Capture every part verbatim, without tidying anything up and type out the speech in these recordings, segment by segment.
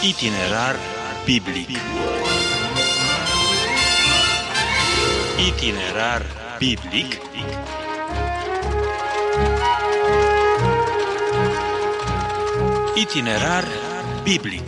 Itinerar biblic. Itinerar biblic. Itinerar biblic.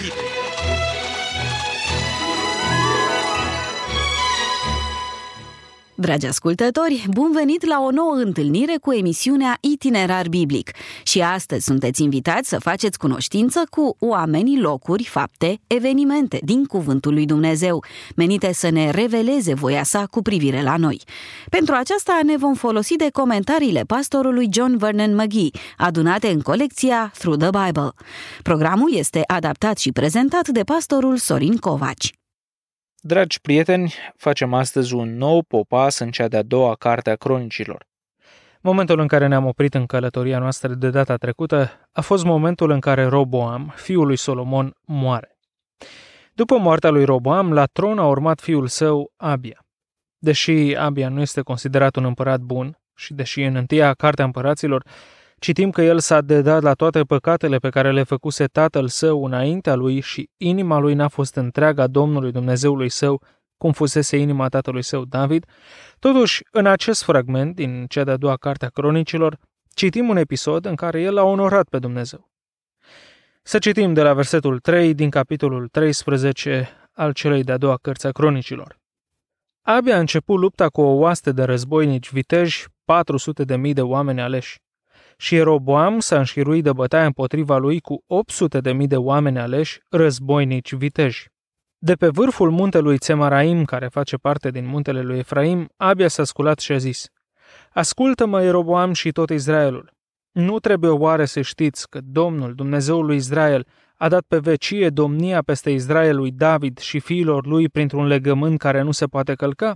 Dragi ascultători, bun venit la o nouă întâlnire cu emisiunea Itinerar Biblic. Și astăzi sunteți invitați să faceți cunoștință cu oamenii, locuri, fapte, evenimente din Cuvântul lui Dumnezeu, menite să ne reveleze voia sa cu privire la noi. Pentru aceasta ne vom folosi de comentariile pastorului John Vernon McGee, adunate în colecția Through the Bible. Programul este adaptat și prezentat de pastorul Sorin Covaci. Dragi prieteni, facem astăzi un nou popas în cea de-a doua carte a Cronicilor. Momentul în care ne-am oprit în călătoria noastră de data trecută a fost momentul în care Roboam, fiul lui Solomon, moare. După moartea lui Roboam, la tron a urmat fiul său, Abia. Deși Abia nu este considerat un împărat bun și deși în întâia carte a împăraților citim că el s-a dedat la toate păcatele pe care le făcuse tatăl său înaintea lui și inima lui n-a fost întreaga Domnului Dumnezeului său, cum fusese inima tatălui său David, totuși, în acest fragment din cea de-a doua carte a Cronicilor, citim un episod în care el a onorat pe Dumnezeu. Să citim de la versetul trei din capitolul treisprezece al celei de-a doua cărți a Cronicilor. Abia a început lupta cu o oaste de războinici viteji, patru sute de mii de oameni aleși. Și Ieroboam s-a înșiruit de bătaie împotriva lui cu opt sute de mii de oameni aleși, războinici viteji. De pe vârful muntelui Țemaraim, care face parte din muntele lui Efraim, Abia s-a sculat și a zis: Ascultă-mă, Ieroboam și tot Israelul. Nu trebuie oare să știți că Domnul, Dumnezeul lui Israel, a dat pe vecie domnia peste Israel lui David și fiilor lui printr-un legământ care nu se poate călca?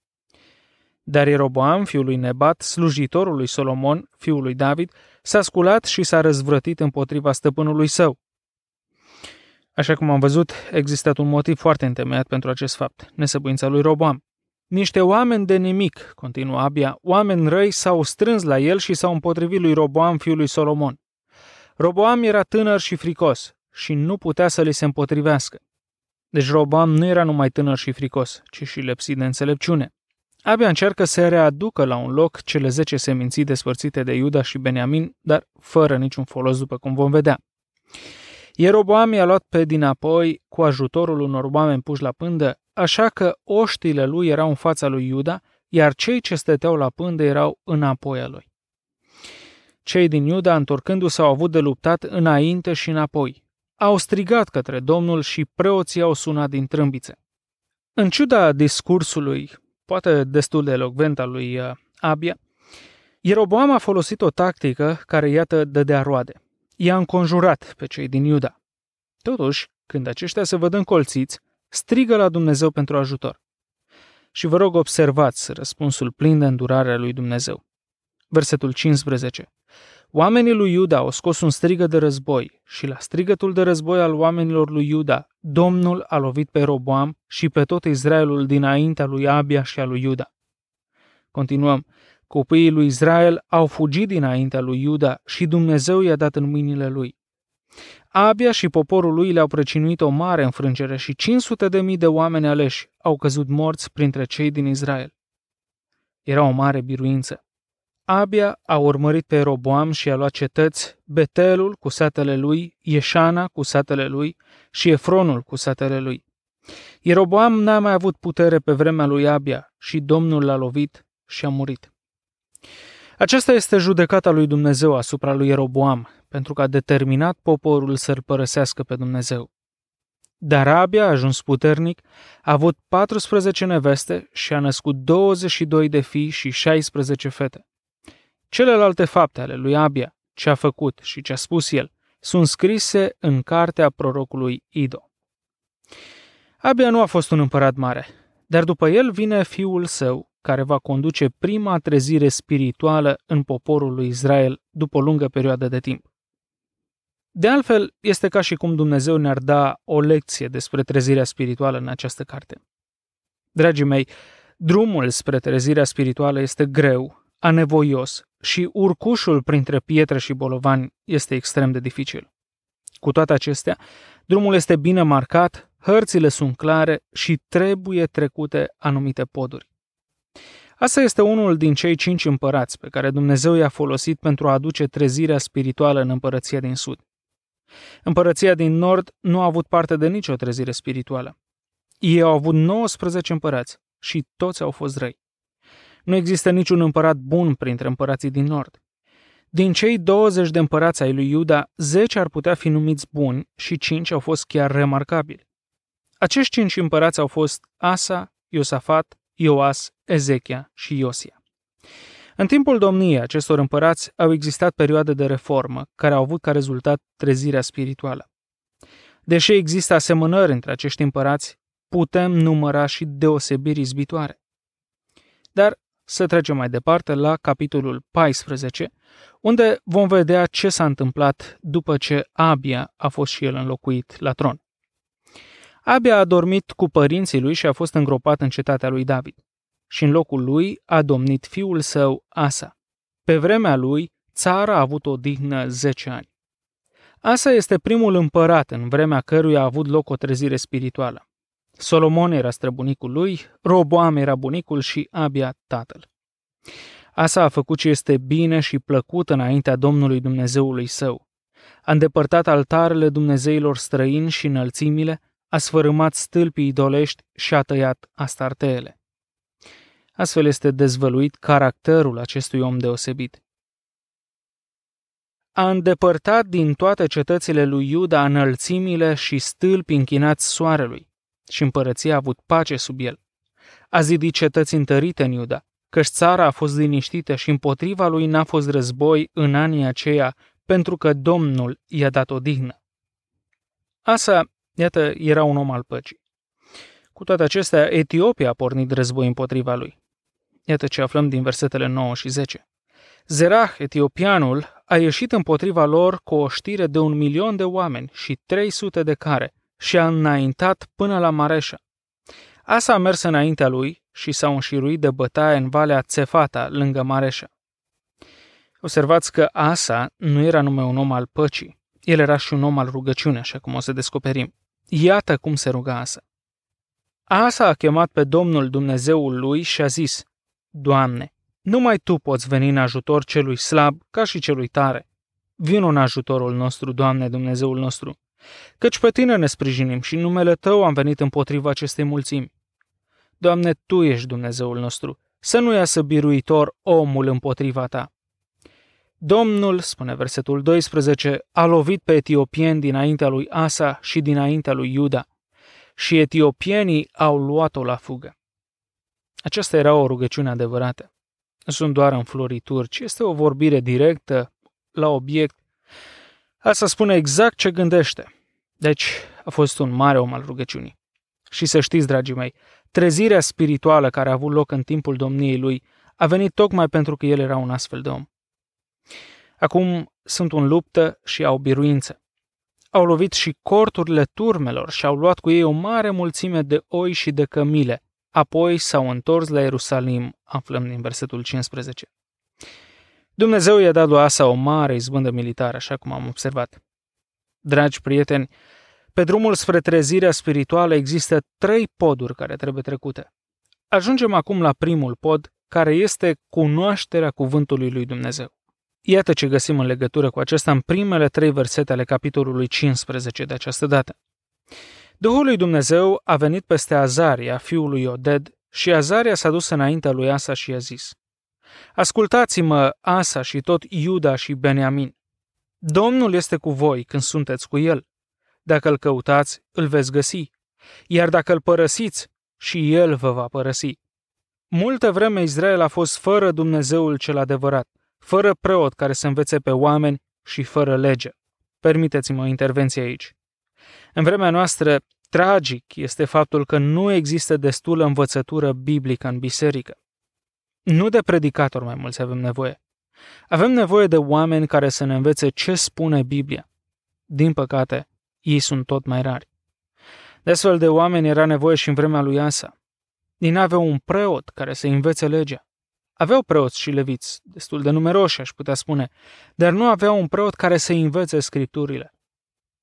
Dar Ieroboam, fiul lui Nebat, slujitorul lui Solomon, fiul lui David, s-a sculat și s-a răzvrătit împotriva stăpânului său. Așa cum am văzut, există un motiv foarte întemeiat pentru acest fapt, nesăbuința lui Roboam. Niște oameni de nimic, continuă Abia, oameni răi s-au strâns la el și s-au împotrivit lui Roboam, fiul lui Solomon. Roboam era tânăr și fricos și nu putea să li se împotrivească. Deci Roboam nu era numai tânăr și fricos, ci și lipsit de înțelepciune. Abia încearcă să readucă la un loc cele zece seminții despărțite de Iuda și Beniamin, dar fără niciun folos, după cum vom vedea. Ieroboam i-a luat pe dinapoi cu ajutorul unor oameni puși la pândă, așa că oștile lui erau în fața lui Iuda, iar cei ce stăteau la pândă erau înapoi a lui. Cei din Iuda, întorcându-se, au avut de luptat înainte și înapoi. Au strigat către Domnul și preoții au sunat din trâmbițe. În ciuda discursului poate destul de elocvent al lui Abia, Ieroboam a folosit o tactică care, iată, dădea roade. I-a înconjurat pe cei din Iuda. Totuși, când aceștia se văd încolțiți, strigă la Dumnezeu pentru ajutor. Și vă rog, observați răspunsul plin de îndurare a lui Dumnezeu. Versetul cincisprezece. Oamenii lui Iuda au scos un strigăt de război și la strigătul de război al oamenilor lui Iuda, Domnul a lovit pe Roboam și pe tot Israelul dinaintea lui Abia și a lui Iuda. Continuăm. Copiii lui Israel au fugit dinaintea lui Iuda și Dumnezeu i-a dat în mâinile lui. Abia și poporul lui le-au prăcinuit o mare înfrângere și cinci sute de mii de oameni aleși au căzut morți printre cei din Israel. Era o mare biruință. Abia a urmărit pe Roboam și a luat cetăți, Betelul cu satele lui, Ieșana cu satele lui și Efronul cu satele lui. Ieroboam n-a mai avut putere pe vremea lui Abia și Domnul l-a lovit și a murit. Aceasta este judecata lui Dumnezeu asupra lui Ieroboam, pentru că a determinat poporul să-l părăsească pe Dumnezeu. Dar Abia a ajuns puternic, a avut paisprezece neveste și a născut douăzeci și doi de fii și șaisprezece fete. Celelalte fapte ale lui Abia, ce a făcut și ce a spus el, sunt scrise în cartea prorocului Ido. Abia nu a fost un împărat mare, dar după el vine fiul său, care va conduce prima trezire spirituală în poporul lui Israel după o lungă perioadă de timp. De altfel, este ca și cum Dumnezeu ne-ar da o lecție despre trezirea spirituală în această carte. Dragii mei, drumul spre trezirea spirituală este greu, anevoios și urcușul printre pietre și bolovani este extrem de dificil. Cu toate acestea, drumul este bine marcat, hărțile sunt clare și trebuie trecute anumite poduri. Asta este unul din cei cinci împărați pe care Dumnezeu i-a folosit pentru a aduce trezirea spirituală în împărăția din sud. Împărăția din nord nu a avut parte de nicio trezire spirituală. Ei au avut nouăsprezece împărați și toți au fost răi. Nu există niciun împărat bun printre împărații din nord. Din cei douăzeci de împărați ai lui Iuda, zece ar putea fi numiți buni și cinci au fost chiar remarcabili. Acești cinci împărați au fost Asa, Iosafat, Ioas, Ezechia și Iosia. În timpul domniei acestor împărați au existat perioade de reformă care au avut ca rezultat trezirea spirituală. Deși există asemănări între acești împărați, putem număra și deosebiri izbitoare. Dar să trecem mai departe la capitolul paisprezece, unde vom vedea ce s-a întâmplat după ce Abia a fost și el înlocuit la tron. Abia a dormit cu părinții lui și a fost îngropat în cetatea lui David. Și în locul lui a domnit fiul său Asa. Pe vremea lui, țara a avut odihnă zece ani. Asa este primul împărat în vremea căruia a avut loc o trezire spirituală. Solomon era străbunicul lui, Roboam era bunicul și Abia tatăl. Asa a făcut ce este bine și plăcut înaintea Domnului Dumnezeului său. A îndepărtat altarele dumnezeilor străini și înălțimile, a sfărâmat stâlpii idolești și a tăiat astarteele. Astfel este dezvăluit caracterul acestui om deosebit. A îndepărtat din toate cetățile lui Iuda înălțimile și stâlpi închinați soarelui și împărăția a avut pace sub el. A zidit cetăți întărite în Iuda, căci țara a fost liniștită și împotriva lui n-a fost război în anii aceia, pentru că Domnul i-a dat odihnă. Asa, iată, era un om al păcii. Cu toate acestea, Etiopia a pornit război împotriva lui. Iată ce aflăm din versetele nouă și zece. Zerah, etiopianul, a ieșit împotriva lor cu o știre de un milion de oameni și trei sute de care și a înaintat până la Mareșa. Asa a mers înaintea lui și s-a înșiruit de bătaie în valea Țefata, lângă Mareșa. Observați că Asa nu era numai un om al păcii, el era și un om al rugăciunii, așa cum o să descoperim. Iată cum se ruga Asa. Asa a chemat pe Domnul Dumnezeul lui și a zis: Doamne, numai Tu poți veni în ajutor celui slab ca și celui tare. Vino în ajutorul nostru, Doamne Dumnezeul nostru, căci pe Tine ne sprijinim și în numele Tău am venit împotriva acestei mulțimi. Doamne, Tu ești Dumnezeul nostru, să nu iasă biruitor omul împotriva Ta. Domnul, spune versetul doisprezece, a lovit pe etiopieni dinaintea lui Asa și dinaintea lui Iuda și etiopienii au luat-o la fugă. Aceasta era o rugăciune adevărată. Nu sunt doar înflorituri, ci este o vorbire directă, la obiect. Asta spune exact ce gândește. Deci a fost un mare om al rugăciunii. Și să știți, dragii mei, trezirea spirituală care a avut loc în timpul domniei lui a venit tocmai pentru că el era un astfel de om. Acum sunt în luptă și au biruință. Au lovit și corturile turmelor și au luat cu ei o mare mulțime de oi și de cămile. Apoi s-au întors la Ierusalim, aflăm din versetul cincisprezece. Dumnezeu i-a dat lui Asa o mare izbândă militară, așa cum am observat. Dragi prieteni, pe drumul spre trezirea spirituală există trei poduri care trebuie trecute. Ajungem acum la primul pod, care este cunoașterea cuvântului lui Dumnezeu. Iată ce găsim în legătură cu acesta în primele trei versete ale capitolului cincisprezece de această dată. Duhul lui Dumnezeu a venit peste Azaria, fiul lui Oded, și Azaria s-a dus înaintea lui Asa și i-a zis: Ascultați-mă, Asa și tot Iuda și Beniamin. Domnul este cu voi când sunteți cu el. Dacă îl căutați, îl veți găsi, iar dacă îl părăsiți, și el vă va părăsi. Multă vreme Israel a fost fără Dumnezeul cel adevărat, fără preot care să învețe pe oameni și fără lege. Permiteți-mă o intervenție aici. În vremea noastră, tragic este faptul că nu există destulă învățătură biblică în biserică. Nu de predicatori mai mulți avem nevoie. Avem nevoie de oameni care să ne învețe ce spune Biblia. Din păcate, ei sunt tot mai rari. De astfel de oameni era nevoie și în vremea lui Asa. Ei n-aveau un preot care să învețe legea. Aveau preoți și leviți, destul de numeroși, aș putea spune, dar nu aveau un preot care să învețe scripturile.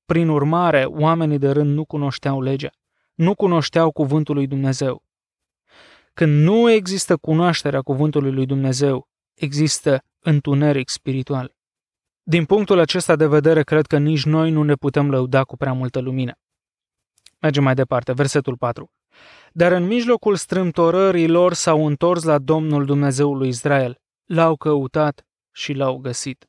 Prin urmare, oamenii de rând nu cunoșteau legea, nu cunoșteau cuvântul lui Dumnezeu. Când nu există cunoașterea cuvântului lui Dumnezeu, există întuneric spiritual. Din punctul acesta de vedere, cred că nici noi nu ne putem lăuda cu prea multă lumină. Mergem mai departe, versetul patru. Dar în mijlocul strâmtorării lor s-au întors la Domnul Dumnezeul lui Israel, l-au căutat și l-au găsit.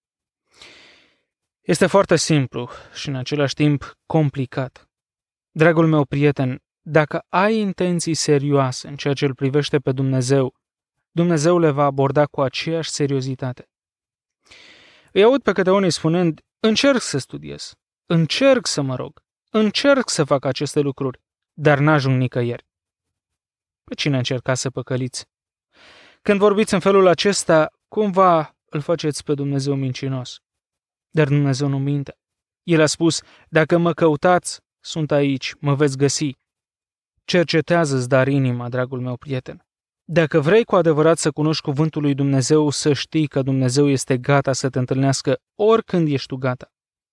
Este foarte simplu și în același timp complicat. Dragul meu prieten, dacă ai intenții serioase în ceea ce îl privește pe Dumnezeu, Dumnezeu le va aborda cu aceeași seriozitate. Îi aud pe câte unii spunând, încerc să studiez, încerc să mă rog, încerc să fac aceste lucruri, dar n-ajung nicăieri. Pe cine încercați să păcăliți? Când vorbiți în felul acesta, cumva îl faceți pe Dumnezeu mincinos. Dar Dumnezeu nu minte. El a spus, dacă mă căutați, sunt aici, mă veți găsi. Cercetează-ți dar inima, dragul meu prieten. Dacă vrei cu adevărat să cunoști cuvântul lui Dumnezeu, să știi că Dumnezeu este gata să te întâlnească oricând ești tu gata.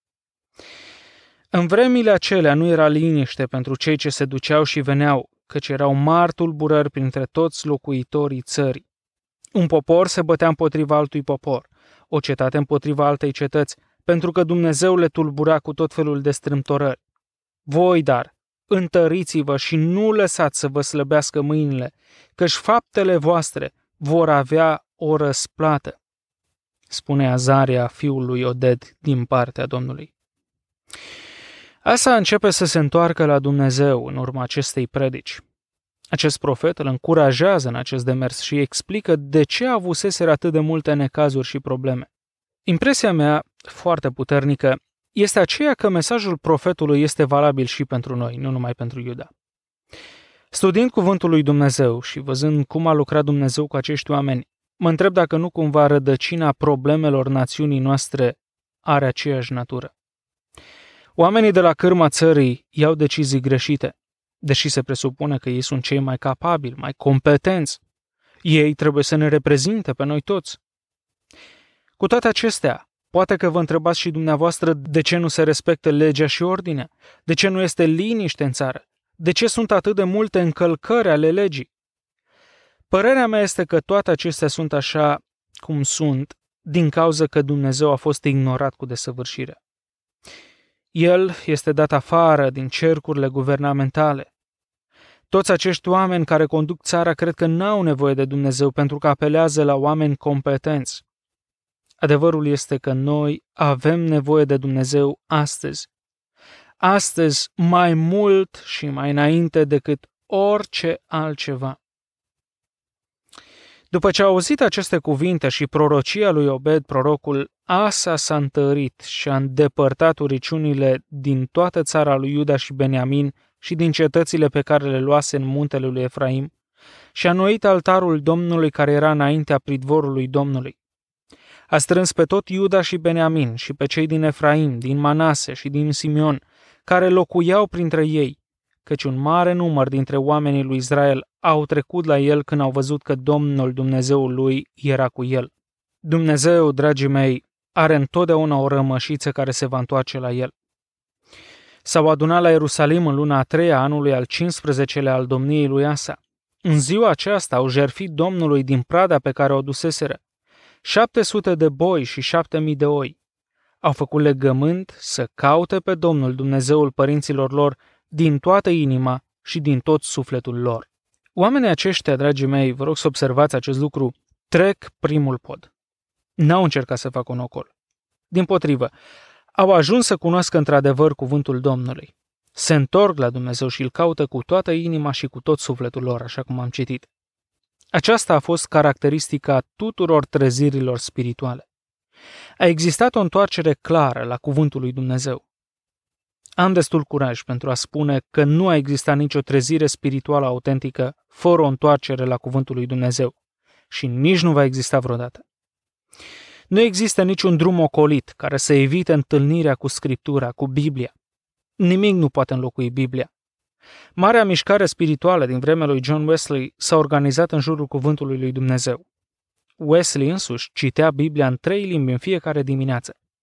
În vremile acelea nu era liniște pentru cei ce se duceau și veneau, căci erau mari tulburări printre toți locuitorii țării. Un popor se bătea împotriva altui popor, o cetate împotriva altei cetăți, pentru că Dumnezeu le tulbura cu tot felul de strâmtorări. Voi, dar, întăriți-vă și nu lăsați să vă slăbească mâinile, căci faptele voastre vor avea o răsplată, spune Azaria, fiul lui Oded, din partea Domnului. Asa începe să se întoarcă la Dumnezeu în urma acestei predici. Acest profet îl încurajează în acest demers și explică de ce avuseseră atât de multe necazuri și probleme. Impresia mea, foarte puternică, este aceea că mesajul profetului este valabil și pentru noi, nu numai pentru Iuda. Studiind cuvântul lui Dumnezeu și văzând cum a lucrat Dumnezeu cu acești oameni, mă întreb dacă nu cumva rădăcina problemelor națiunii noastre are aceeași natură. Oamenii de la cârma țării iau decizii greșite, deși se presupune că ei sunt cei mai capabili, mai competenți. Ei trebuie să ne reprezinte pe noi toți. Cu toate acestea, poate că vă întrebați și dumneavoastră de ce nu se respectă legea și ordinea, de ce nu este liniște în țară, de ce sunt atât de multe încălcări ale legii. Părerea mea este că toate acestea sunt așa cum sunt, din cauza că Dumnezeu a fost ignorat cu desăvârșire. El este dat afară din cercurile guvernamentale. Toți acești oameni care conduc țara cred că n-au nevoie de Dumnezeu pentru că apelează la oameni competenți. Adevărul este că noi avem nevoie de Dumnezeu astăzi. Astăzi mai mult și mai înainte decât orice altceva. După ce a auzit aceste cuvinte și prorocia lui Obed, prorocul, Asa s-a întărit și a îndepărtat uriciunile din toată țara lui Iuda și Beniamin și din cetățile pe care le luase în muntele lui Efraim și a înnoit altarul Domnului care era înaintea pridvorului Domnului. A strâns pe tot Iuda și Beniamin și pe cei din Efraim, din Manase și din Simeon, care locuiau printre ei, căci un mare număr dintre oamenii lui Israel au trecut la el când au văzut că Domnul Dumnezeul lui era cu el. Dumnezeu, dragii mei, are întotdeauna o rămășiță care se va întoarce la el. S-au adunat la Ierusalim în luna a treia anului al cincisprezecelea al domniei lui Asa. În ziua aceasta au jertfit Domnului din prada pe care o duseseră șapte sute de boi și șapte mii de oi. Au făcut legământ să caute pe Domnul Dumnezeul părinților lor din toată inima și din tot sufletul lor. Oamenii aceștia, dragii mei, vă rog să observați acest lucru, trec primul pod. N-au încercat să facă un ocol. Dimpotrivă, au ajuns să cunoască într-adevăr cuvântul Domnului. Se întorc la Dumnezeu și îl caută cu toată inima și cu tot sufletul lor, așa cum am citit. Aceasta a fost caracteristica tuturor trezirilor spirituale. A existat o întoarcere clară la cuvântul lui Dumnezeu. Am destul curaj pentru a spune că nu a existat nicio trezire spirituală autentică fără o întoarcere la cuvântul lui Dumnezeu și nici nu va exista vreodată. Nu există niciun drum ocolit care să evite întâlnirea cu Scriptura, cu Biblia. Nimic nu poate înlocui Biblia. Marea mișcare spirituală din vremea lui John Wesley s-a organizat în jurul cuvântului lui Dumnezeu. Wesley însuși citea Biblia în trei limbi în fiecare dimineață.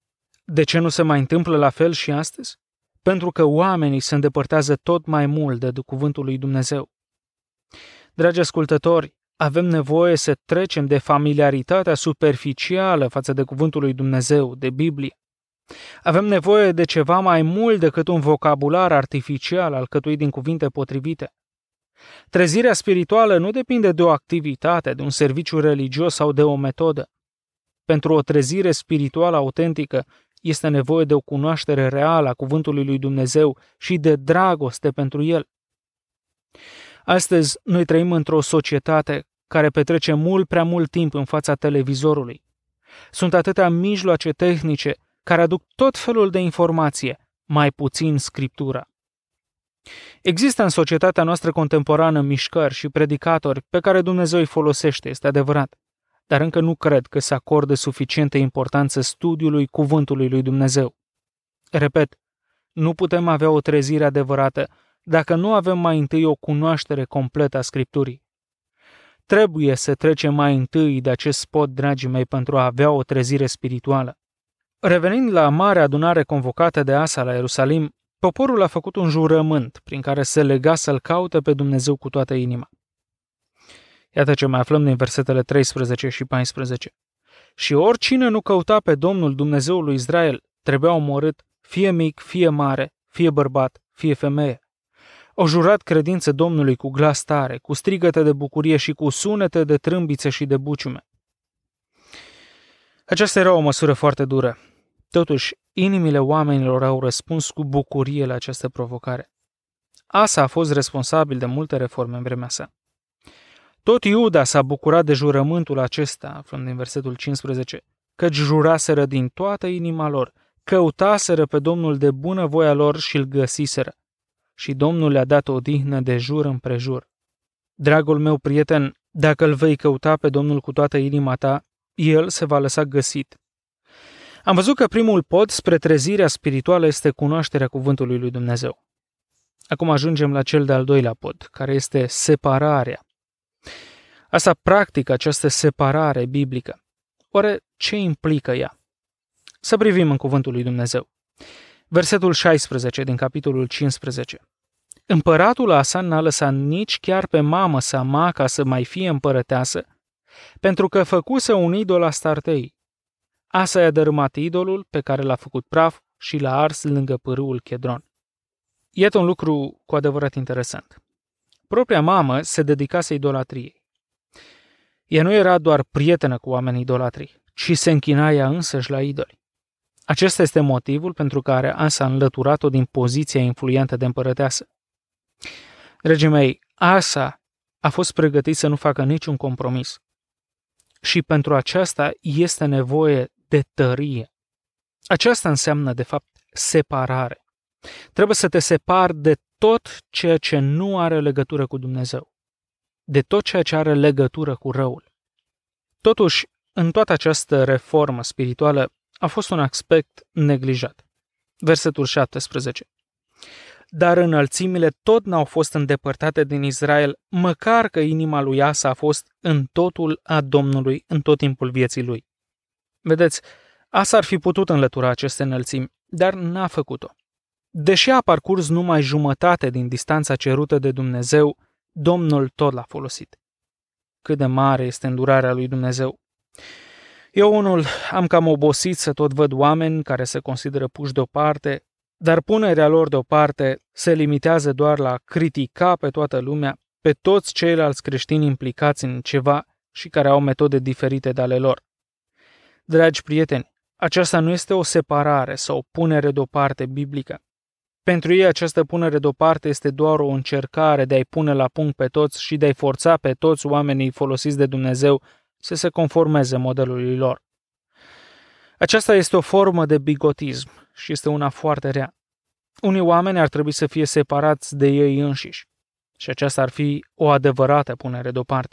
De ce nu se mai întâmplă la fel și astăzi? Pentru că oamenii se îndepărtează tot mai mult de cuvântul lui Dumnezeu. Dragi ascultători, avem nevoie să trecem de familiaritatea superficială față de cuvântul lui Dumnezeu, de Biblie. Avem nevoie de ceva mai mult decât un vocabular artificial alcătuit din cuvinte potrivite. Trezirea spirituală nu depinde de o activitate, de un serviciu religios sau de o metodă. Pentru o trezire spirituală autentică este nevoie de o cunoaștere reală a cuvântului lui Dumnezeu și de dragoste pentru el. Astăzi, noi trăim într-o societate care petrece mult prea mult timp în fața televizorului. Sunt atâtea mijloace tehnice care aduc tot felul de informație, mai puțin Scriptura. Există în societatea noastră contemporană mișcări și predicatori pe care Dumnezeu îi folosește, este adevărat, dar încă nu cred că se acordă suficientă importanță studiului cuvântului lui Dumnezeu. Repet, nu putem avea o trezire adevărată dacă nu avem mai întâi o cunoaștere completă a Scripturii. Trebuie să trecem mai întâi de acest spot, dragii mei, pentru a avea o trezire spirituală. Revenind la marea adunare convocată de Asa la Ierusalim, poporul a făcut un jurământ prin care se lega să-L caute pe Dumnezeu cu toată inima. Iată ce mai aflăm din versetele treisprezece și paisprezece. Și oricine nu căuta pe Domnul Dumnezeul lui Israel trebuia omorât, fie mic, fie mare, fie bărbat, fie femeie. Au jurat credință Domnului cu glas tare, cu strigăte de bucurie și cu sunete de trâmbițe și de buciume. Aceasta era o măsură foarte dură. Totuși, inimile oamenilor au răspuns cu bucurie la această provocare. Asa a fost responsabil de multe reforme în vremea sa. Tot Iuda s-a bucurat de jurământul acesta, aflăm din versetul cincisprezece, căci juraseră din toată inima lor, căutaseră pe Domnul de bună voia lor și îl găsiseră. Și Domnul le-a dat odihnă de jur împrejur. Dragul meu prieten, dacă îl vei căuta pe Domnul cu toată inima ta, el se va lăsa găsit. Am văzut că primul pod spre trezirea spirituală este cunoașterea cuvântului lui Dumnezeu. Acum ajungem la cel de-al doilea pod, care este separarea. Asta practică această separare biblică. Oare ce implică ea? Să privim în cuvântul lui Dumnezeu. Versetul șaisprezece din capitolul cincisprezece. Împăratul Asa n-a lăsat nici chiar pe mamă sa Maca să mai fie împărăteasă, pentru că făcuse un idol Astartei. Asa i-a dărâmat idolul pe care l-a făcut praf și l-a ars lângă pârâul Chedron. Iată un lucru cu adevărat interesant. Propria mamă se dedicase idolatriei. Ea nu era doar prietenă cu oamenii idolatri, ci se închina ea însăși la idoli. Acesta este motivul pentru care Asa a înlăturat-o din poziția influentă de împărăteasă. Dragii mei, Asa a fost pregătit să nu facă niciun compromis. Și pentru aceasta este nevoie de tărie. Aceasta înseamnă, de fapt, separare. Trebuie să te separi de tot ceea ce nu are legătură cu Dumnezeu, de tot ceea ce are legătură cu răul. Totuși, în toată această reformă spirituală a fost un aspect neglijat. Versetul șaptesprezece. Dar înălțimile tot n-au fost îndepărtate din Israel, măcar că inima lui Asa a fost în totul a Domnului în tot timpul vieții lui. Vedeți, Asa ar fi putut înlătura aceste înălțimi, dar n-a făcut-o. Deși a parcurs numai jumătate din distanța cerută de Dumnezeu, Domnul tot l-a folosit. Cât de mare este îndurarea lui Dumnezeu! Eu unul am cam obosit să tot văd oameni care se consideră puși deoparte, dar punerea lor deoparte se limitează doar la critica pe toată lumea, pe toți ceilalți creștini implicați în ceva și care au metode diferite de ale lor. Dragi prieteni, aceasta nu este o separare sau o punere deoparte biblică. Pentru ei această punere deoparte este doar o încercare de a-i pune la punct pe toți și de a-i forța pe toți oamenii folosiți de Dumnezeu să se conformeze modelului lor. Aceasta este o formă de bigotism și este una foarte rea. Unii oameni ar trebui să fie separați de ei înșiși și aceasta ar fi o adevărată punere deoparte.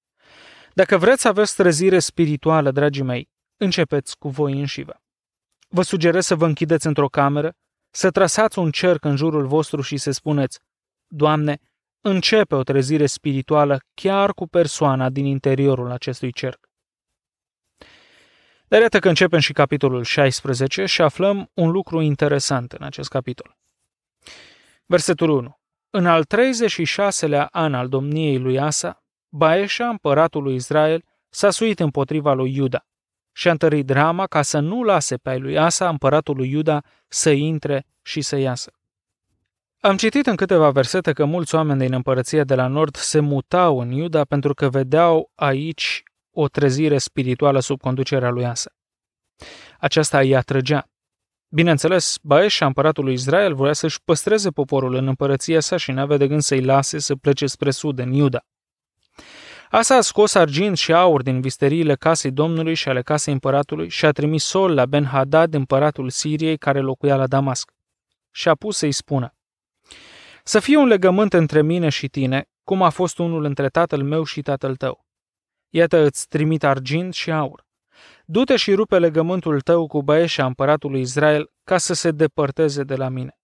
Dacă vreți să aveți trezire spirituală, dragii mei, începeți cu voi înșivă. Vă sugerez să vă închideți într-o cameră, să trasați un cerc în jurul vostru și să spuneți: Doamne, începe o trezire spirituală chiar cu persoana din interiorul acestui cerc. Dar iată că începem și capitolul șaisprezece și aflăm un lucru interesant în acest capitol. Versetul unu. În al treizeci și șaselea an al domniei lui Asa, Baeșa, împăratul lui Israel, s-a suit împotriva lui Iuda și a întărit Rama ca să nu lase pe ai lui Asa, împăratul lui Iuda, să intre și să iasă. Am citit în câteva versete că mulți oameni din împărăția de la nord se mutau în Iuda pentru că vedeau aici o trezire spirituală sub conducerea lui Asa. Aceasta îi atrăgea. Bineînțeles, Baeșa, împăratul lui Israel, voia să-și păstreze poporul în împărăția sa și n-avea de gând să-i lase să plece spre sud, în Iuda. Asa a scos argint și aur din visteriile casei Domnului și ale casei împăratului și a trimis sol la Ben-Hadad, împăratul Siriei, care locuia la Damasc. Și a pus să-i spună: să fie un legământ între mine și tine, cum a fost unul între tatăl meu și tatăl tău. Iată, îți trimit argint și aur. Du-te și rupe legământul tău cu Baeșa, împăratul lui Israel, ca să se depărteze de la mine.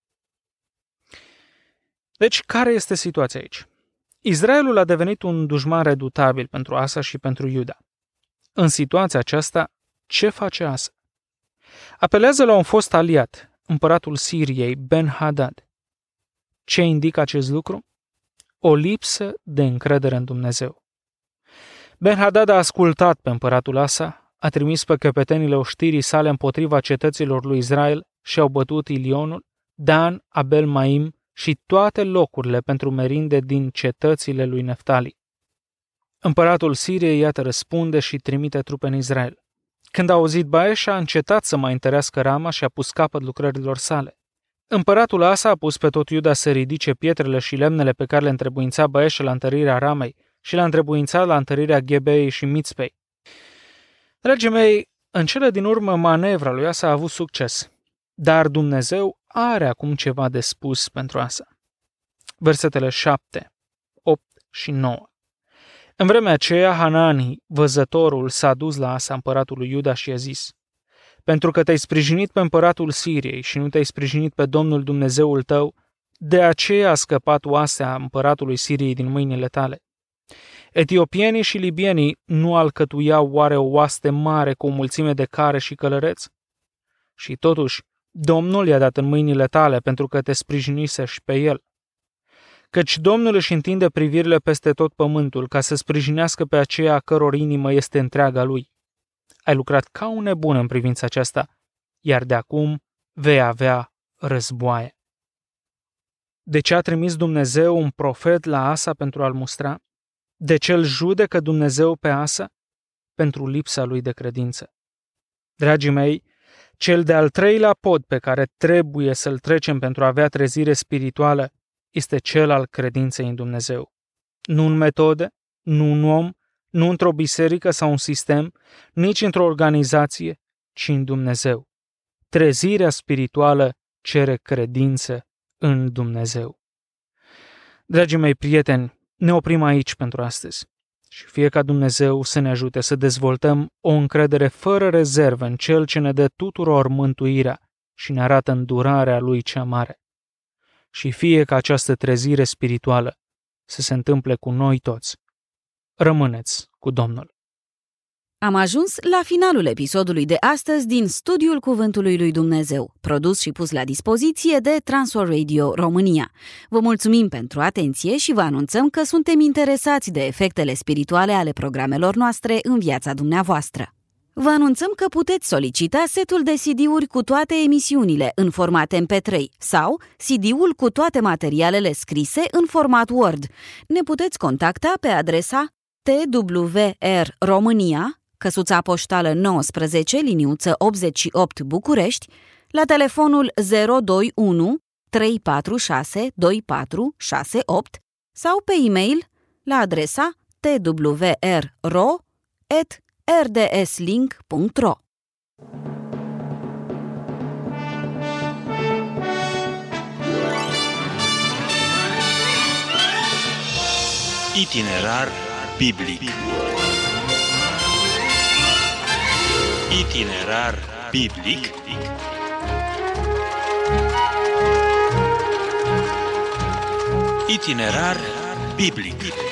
Deci, care este situația aici? Israelul a devenit un dușman redutabil pentru Asa și pentru Iuda. În situația aceasta, ce face Asa? Apelează la un fost aliat, împăratul Siriei, Ben-Hadad. Ce indică acest lucru? O lipsă de încredere în Dumnezeu. Ben-Hadad a ascultat pe împăratul Asa, a trimis pe căpetenile oștirii sale împotriva cetăților lui Israel și au bătut Ilionul, Dan, Abel-Maim și toate locurile pentru merinde din cetățile lui Neftali. Împăratul Siriei, iată, răspunde și trimite trupe în Israel. Când a auzit Baeșa, a încetat să mai întărească Rama și a pus capăt lucrărilor sale. Împăratul Asa a pus pe tot Iuda să ridice pietrele și lemnele pe care le întrebuința Baeșa la întărirea Ramei și le-a întrebuințat la întărirea Ghebeei și Mitzpei. Dragii mei, în cele din urmă, manevra lui Asa a avut succes, dar Dumnezeu are acum ceva de spus pentru Asa. Versetele șapte, opt și nouă. În vremea aceea, Hanani, văzătorul, s-a dus la Asa, împăratul lui Iuda, și i-a zis: pentru că te-ai sprijinit pe împăratul Siriei și nu te-ai sprijinit pe Domnul Dumnezeul tău, de aceea a scăpat oastea împăratului Siriei din mâinile tale. Etiopienii și libienii nu alcătuiau oare o oaste mare cu o mulțime de care și călăreți? Și totuși, Domnul i-a dat în mâinile tale pentru că te sprijinisești pe el. Căci Domnul își întinde privirile peste tot pământul ca să sprijinească pe aceea a căror inimă este întreaga lui. Ai lucrat ca un nebun în privința aceasta, iar de acum vei avea războaie. De ce a trimis Dumnezeu un profet la Asa pentru a-l mustra? De ce îl judecă Dumnezeu pe Asa? Pentru lipsa lui de credință. Dragii mei, cel de-al treilea pod pe care trebuie să-l trecem pentru a avea trezire spirituală este cel al credinței în Dumnezeu. Nu în metode, nu în om, nu într-o biserică sau un sistem, nici într-o organizație, ci în Dumnezeu. Trezirea spirituală cere credință în Dumnezeu. Dragii mei prieteni, ne oprim aici pentru astăzi și fie ca Dumnezeu să ne ajute să dezvoltăm o încredere fără rezervă în Cel ce ne dă tuturor mântuirea și ne arată îndurarea Lui cea mare. Și fie ca această trezire spirituală să se întâmple cu noi toți. Rămâneți cu Domnul. Am ajuns la finalul episodului de astăzi din Studiul Cuvântului lui Dumnezeu, produs și pus la dispoziție de Transworld Radio România. Vă mulțumim pentru atenție și vă anunțăm că suntem interesați de efectele spirituale ale programelor noastre în viața dumneavoastră. Vă anunțăm că puteți solicita setul de C D-uri cu toate emisiunile în format M P trei sau C D-ul cu toate materialele scrise în format Word. Ne puteți contacta pe adresa T W R România, căsuța poștală nouăsprezece, liniuță optzeci și opt București, la telefonul zero doi unu trei patru șase doi patru șase opt sau pe e-mail la adresa t w r ro at r d s link punct r o. Itinerar biblic. Itinerar biblic. Itinerar biblic.